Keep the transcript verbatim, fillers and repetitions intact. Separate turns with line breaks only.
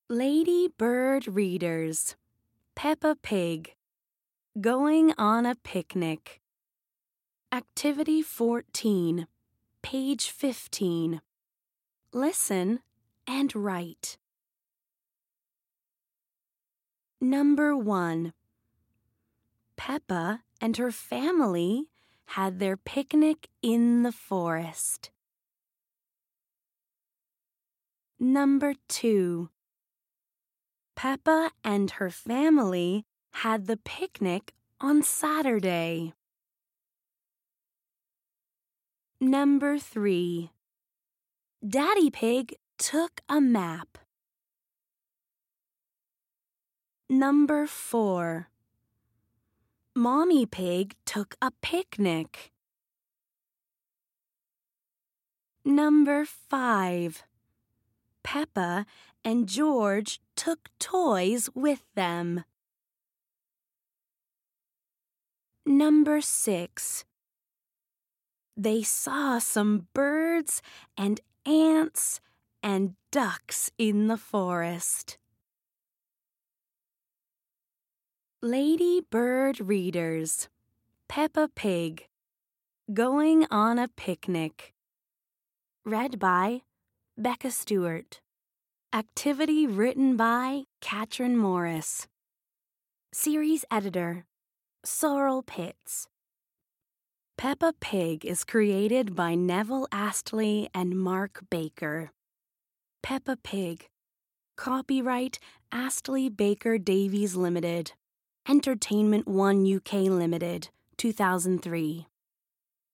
Lady Bird Readers, Peppa Pig, Going on a Picnic. Activity fourteen, page fifteen. Listen and write. Number one. Peppa and her family had their picnic in the forest. Number two. Peppa and her family had the picnic on Saturday. Number three. Daddy Pig took a map. Number four. Mommy Pig took a picnic. Number five. Peppa and George took toys with them. Number six. They saw some birds and ants and ducks in the forest. Lady Bird Readers, Peppa Pig, Going on a Picnic. Read by Becca Stewart. Activity written by Katrin Morris. Series editor, Sorrel Pitts. Peppa Pig is created by Neville Astley and Mark Baker. Peppa Pig. Copyright Astley Baker Davies Limited. Entertainment One U K Limited, two thousand three.